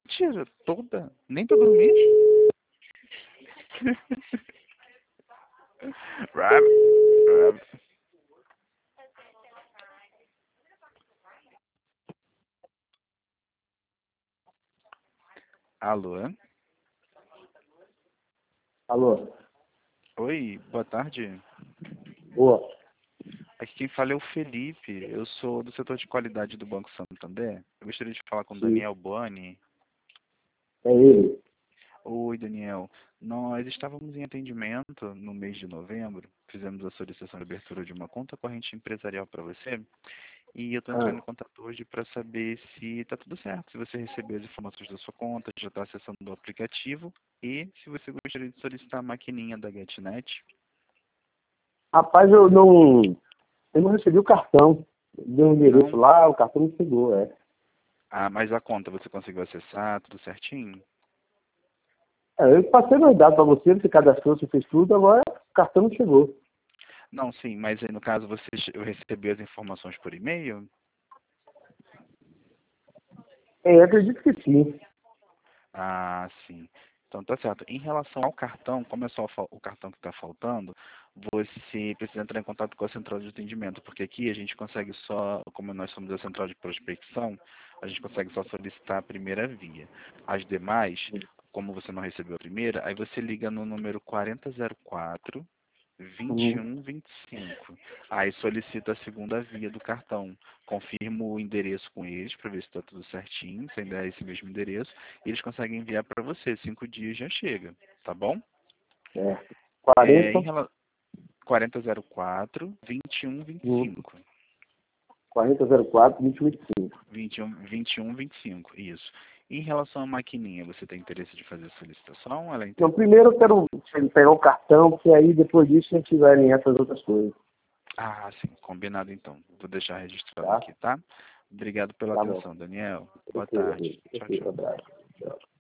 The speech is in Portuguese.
Mentira, toda? Nem todo mês? Rabbit, rabbit. Alô? Alô? Oi, boa tarde. Boa. Aqui quem fala é o Felipe. Eu sou do setor de qualidade do Banco Santander. Eu gostaria de falar com o Sim. Daniel Boni. É ele. Oi, Daniel. Nós estávamos em atendimento no mês de novembro. Fizemos a solicitação de abertura de uma conta corrente empresarial para você. E eu estou entrando em contato hoje para saber se está tudo certo, se você recebeu as informações da sua conta, já está acessando o aplicativo e se você gostaria de solicitar a maquininha da GetNet. Rapaz, eu não recebi o cartão. Deu um endereço Não? lá, o cartão não chegou, é. Ah, mas a conta você conseguiu acessar, tudo certinho? Eu passei meus dados para você, você cadastrou, você fez tudo, agora o cartão não chegou. Não, sim, mas aí no caso você recebeu as informações por e-mail? Eu acredito que sim. Ah, sim. Então tá certo. Em relação ao cartão, como é só o cartão que está faltando, você precisa entrar em contato com a central de atendimento, porque aqui a gente consegue só, como nós somos a central de prospecção, a gente consegue só solicitar a primeira via. As demais, como você não recebeu a primeira, aí você liga no número 4004 Uhum. 2125. Aí solicita a segunda via do cartão. Confirma o endereço com eles para ver se está tudo certinho, se ainda é esse mesmo endereço. E eles conseguem enviar para você. 5 dias já chega, tá bom? Certo. Em 40, relação 4004 uhum. 2125. 4004, 2025. 2125, isso. Em relação à maquininha, você tem interesse de fazer a solicitação? Ela é Então, primeiro eu quero pegar o cartão, porque aí depois disso a gente vai alinhar essas outras coisas. Ah, sim, combinado então. Vou deixar registrado Tá? aqui, tá? Obrigado pela Tá bom. atenção, Daniel. Boa Ok, tarde. ok. Tchau, Ok, tchau. abraço. Tchau.